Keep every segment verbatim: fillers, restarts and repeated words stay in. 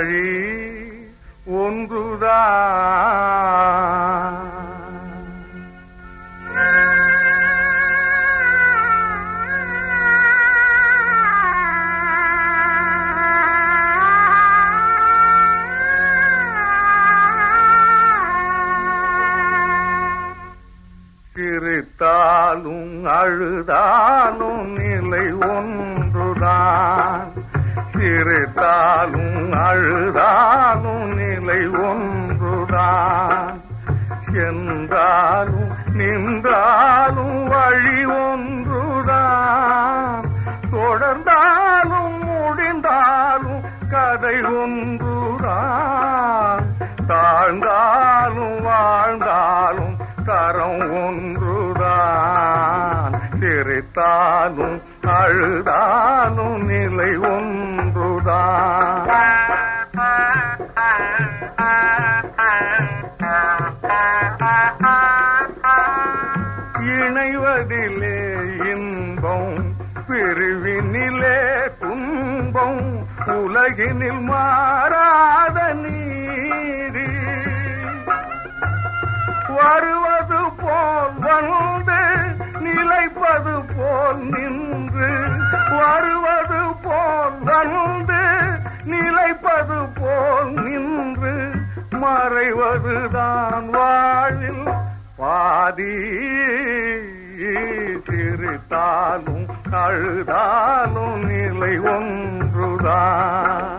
வழி ஒன்றுதான். சிரித்தாலும் அழுதாலும் நிலை ஒன்றுதான். சிரித்தாலும் அழுதாலும் நிலை ஒன்றுதான். சென்றாலும் நின்றாலும் வழி ஒன்றுதான். தொடர்ந்தாலும் முடிந்தாலும் கதை ஒன்றுதான். தாழ்ந்தாலும் வாழ்ந்தாலும் தரம் ஒன்றுதான். சிரித்தாலும் அழுதாலும் நிலை ஒன்றுதான். இணைவதிலே இன்பம் பிரிவினிலே துன்பம் உலகினில் மாறாத நீதி. வருவது போல் வந்து நிலைப்பது போல் நின்று. வருவது போல் வந்து நிலைப்பது போல் நின்று. மறைவதுதான் வாழ்வில் பாதி. சிரித்தாலும் அழுதாலும் நிலை ஒன்றுதான்.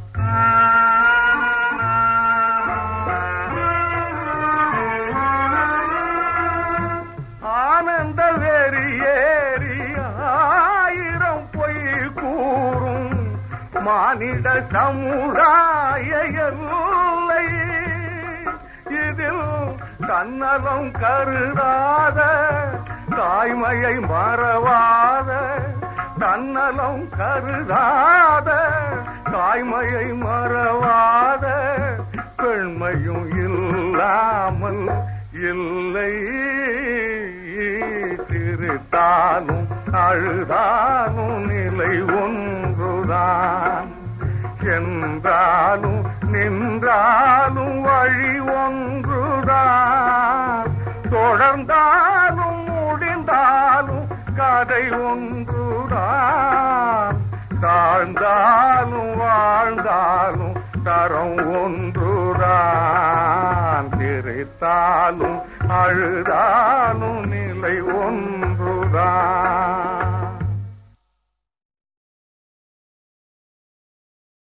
ஆனந்த வெறியேறி ஆயிரம் பொய் கூறும் மானிட சமுதாய எல்லை. இதில் தன்னலம் கருதாத தாய்மையை மறவாத. தன்னலம் கருதாத தாய்மையை மறவாத பெண்மையும் இல்லாமல் இல்லை. சிரித்தாலும் அழுதாலும் நிலை ஒன்றுதான். சென்றாலும் நின்றாலும் வழி ஒன்றுதான். தொடர்ந்தாலும் முடிந்தாலும் கதை ஒன்றுதான். தாழ்ந்தாலும் வாழ்ந்தாலும் தரம் ஒன்றுதான். சிரித்தாலும் அழுதாலும் நிலை ஒன்றுதான்.